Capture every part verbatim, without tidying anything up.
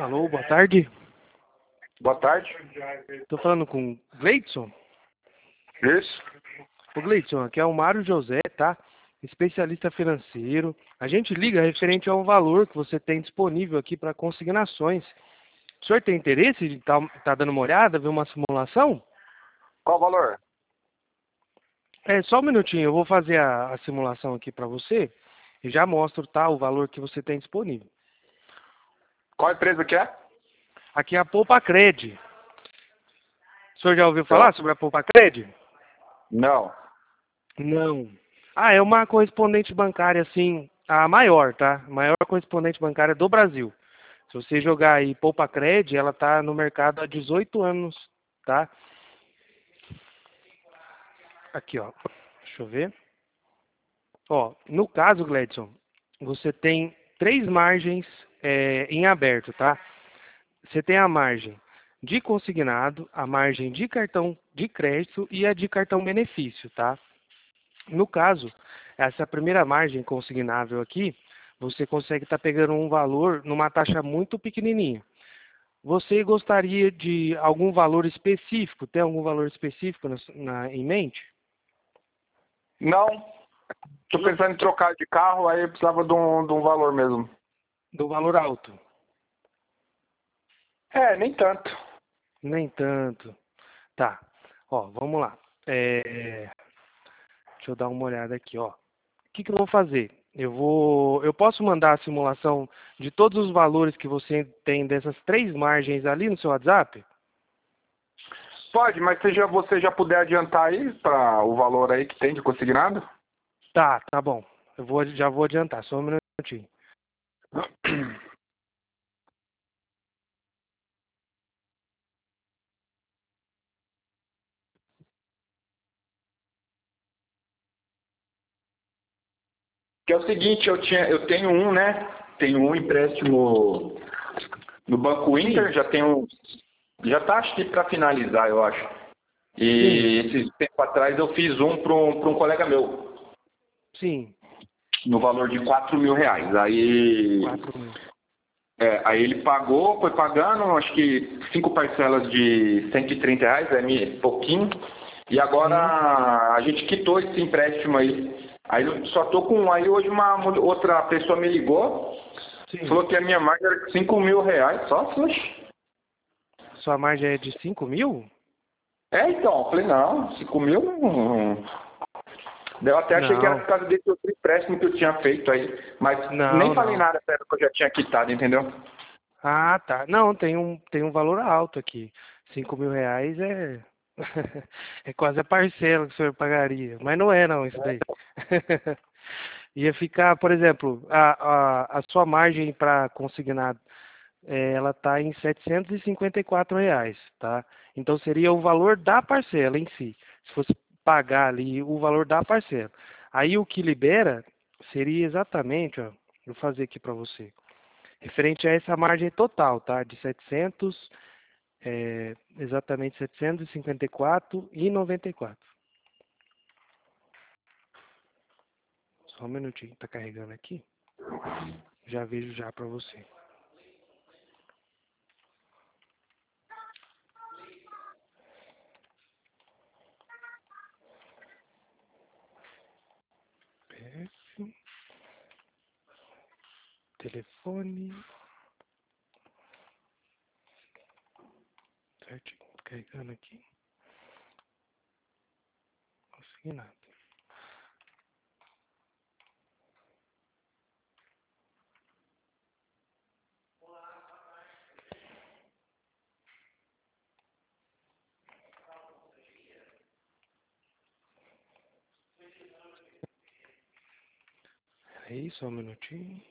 Alô, boa tarde. Boa tarde. Tô falando com o Gleidson. Isso. Ô Gleidson, aqui é o Mário José, tá? Especialista financeiro. A gente liga referente ao valor que você tem disponível aqui para consignações. O senhor tem interesse de estar tá, tá dando uma olhada, ver uma simulação? Qual o valor? É, só um minutinho, eu vou fazer a, a simulação aqui para você e já mostro, tá, o valor que você tem disponível. Qual empresa que é? Aqui é a Poupacred. O senhor já ouviu Então, falar sobre a Poupacred? não. Não. Ah, é uma correspondente bancária, assim, a maior, tá? A maior correspondente bancária do Brasil. Se você jogar aí Poupacred, ela tá no mercado há dezoito anos, tá? Aqui, ó. Deixa eu ver. Ó, no caso, Gledson, você tem três margens é, em aberto, tá? Você tem a margem de consignado, a margem de cartão de crédito e a de cartão benefício, tá? No caso, essa primeira margem consignável aqui, você consegue estar pegando um valor numa taxa muito pequenininha. Você gostaria de algum valor específico? Tem algum valor específico na, na- em mente? Não. Tô pensando em trocar de carro, aí eu precisava de um, de um valor mesmo. Do valor alto? É, nem tanto. Nem tanto. Tá. Ó, vamos lá. É, deixa eu dar uma olhada aqui, ó. O que que eu vou fazer? Eu vou, eu posso mandar a simulação de todos os valores que você tem dessas três margens ali no seu WhatsApp? Pode, mas se já, você já puder adiantar aí para o valor aí que tem de consignado? Tá, tá bom. Eu vou, já vou adiantar, só um minutinho. Que é o seguinte, eu tinha, eu tenho um, né? Tenho um empréstimo no Banco Inter, Sim, já tenho, já tá acho que para finalizar, eu acho. sim, E esse tempo atrás eu fiz um para um, para um colega meu, sim. no valor de quatro mil reais. Aí, Quatro mil. é, aí ele pagou, foi pagando, acho que cinco parcelas de cento e trinta reais, é mi- pouquinho. E agora Uhum. a gente quitou esse empréstimo aí. Aí eu só tô com. Aí hoje uma mu- outra pessoa me ligou, Sim. falou que a minha marca era cinco mil reais, só, poxa. Sua margem é de cinco mil? É, então, eu falei, não, cinco mil não. Eu até achei que era Não, por causa desse outro empréstimo que eu tinha feito aí. Mas nem não, falei não. nada pra ela que eu já tinha quitado, entendeu? Ah, tá. Não, tem um, tem um valor alto aqui. Cinco mil reais é, é quase a parcela que o senhor pagaria. Mas não é não, isso daí. Ia ficar, por exemplo, a, a, a sua margem para consignado, eh, ela está em setecentos e cinquenta e quatro reais, tá? Então seria o valor da parcela em si. Se fosse pagar ali o valor da parcela. Aí o que libera seria exatamente, ó, vou fazer aqui para você. Referente a essa margem total, tá? De setecentos, é, exatamente setecentos e cinquenta e quatro e noventa e quatro. Só um minutinho, tá carregando aqui. Já vejo já para você. P F, telefone, certinho, carregando aqui. Consegui nada. Aí, só um minutinho.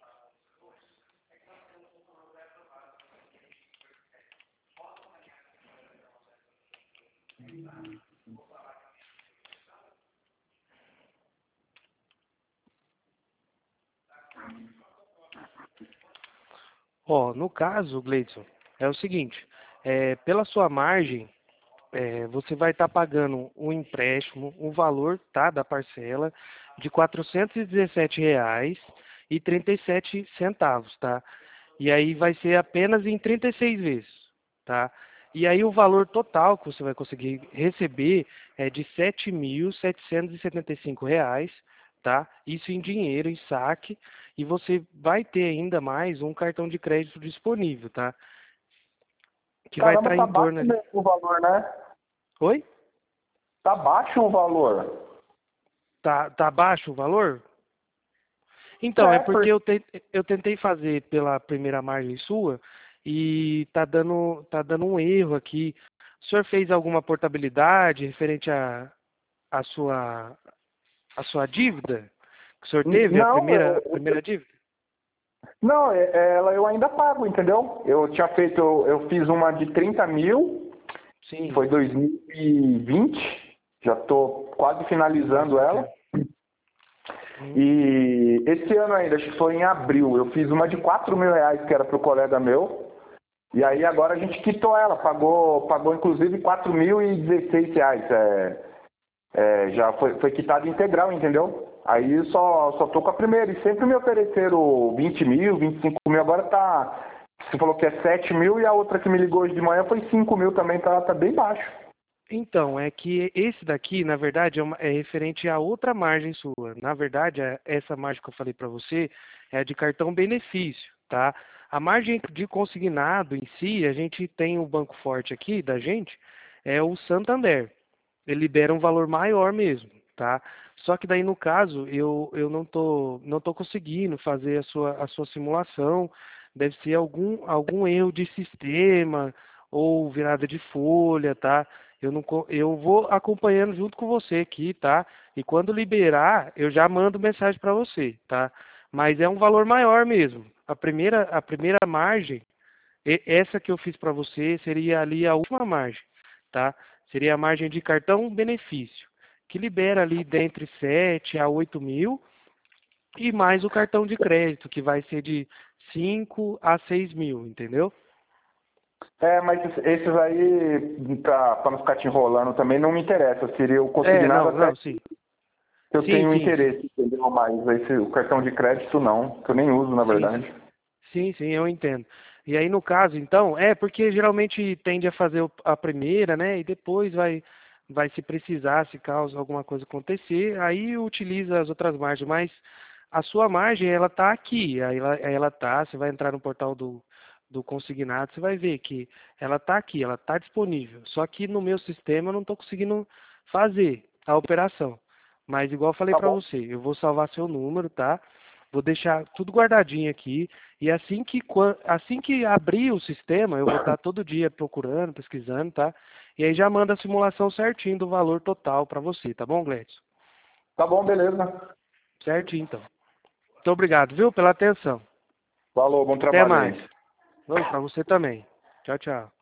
Ó, no caso, Gleidson, é o seguinte, é, pela sua margem, é, você vai estar pagando um empréstimo, o valor, tá, da parcela de quatrocentos e dezessete reais e trinta e sete centavos, tá? E aí vai ser apenas em trinta e seis vezes, tá? E aí o valor total que você vai conseguir receber é de sete mil setecentos e setenta e cinco reais, tá? Isso em dinheiro, em saque, e você vai ter ainda mais um cartão de crédito disponível, tá? Que vai Caramba, estar tá em baixo torno ali. mesmo o valor, né? Oi? Tá baixo o valor. Tá, tá baixo o valor? Então, é É, porque porque eu, te, eu tentei fazer pela primeira margem sua e tá dando, tá dando um erro aqui. O senhor fez alguma portabilidade referente à a, a sua, a sua dívida? Que o senhor teve, a não, primeira, eu, primeira dívida? não, é- é, ela eu ainda pago, entendeu? Eu tinha feito, eu, eu fiz uma de trinta mil, Sim, foi dois mil e vinte, já tô quase faz finalizando um ela. tempo. Hum. E esse ano ainda, acho que foi em abril, eu fiz uma de quatro mil reais que era para o colega meu. E aí agora a gente quitou ela, pagou, pagou inclusive quatro mil e dezesseis reais. É, é, já foi, foi quitado integral, entendeu? Aí só, só tô com a primeira. E sempre me ofereceram vinte mil, vinte e cinco mil, agora tá. Você falou que é sete mil e a outra que me ligou hoje de manhã foi cinco mil também, tá, tá bem baixo. Então, é que esse daqui, na verdade, é, uma- é referente a outra margem sua. Na verdade, é- essa margem que eu falei para você é a de cartão benefício, tá? A margem de consignado em si, a gente tem o banco forte aqui da gente, é o Santander. Ele libera um valor maior mesmo, tá? Só que daí no caso eu, eu não tô não tô conseguindo fazer a sua a sua simulação. Deve ser algum algum erro de sistema ou virada de folha, tá? Eu não co- eu vou acompanhando junto com você aqui, tá? E quando liberar, eu já mando mensagem para você, tá? Mas é um valor maior mesmo. A primeira a primeira margem, e- essa que eu fiz para você seria ali a última margem, tá? Seria a margem de cartão benefício, que libera ali dentre sete a oito mil, e mais o cartão de crédito, que vai ser de cinco a seis mil, entendeu? É, mas esses aí, pra, pra não ficar te enrolando também, não me interessa. Seria o É, consignado não, até não, que sim. eu Sim, tenho sim, sim. interesse, entendeu? Mas esse, o cartão de crédito não, que eu nem uso, na Sim, verdade. sim. Sim, sim, eu entendo. E aí, no caso, então, é porque geralmente tende a fazer o- a primeira, né? E depois vai, vai se precisar, se caso alguma coisa acontecer, aí utiliza as outras margens. Mas a sua margem, ela tá aqui. Aí ela, aí ela tá, você vai entrar no portal do, do consignado, você vai ver que ela tá aqui, ela tá disponível. Só que no meu sistema eu não estou conseguindo fazer a operação. Mas igual eu falei Tá para bom. você, eu vou salvar seu número, tá? Vou deixar tudo guardadinho aqui. E assim que, quan- assim que abrir o sistema, eu vou estar todo dia procurando, pesquisando, tá? E aí já manda a simulação certinho do valor total para você, tá bom, Gledson? Tá bom, beleza. Certinho, então. Muito obrigado, viu, pela atenção. Falou, bom Até trabalho mais. aí. Para você também. Tchau, tchau.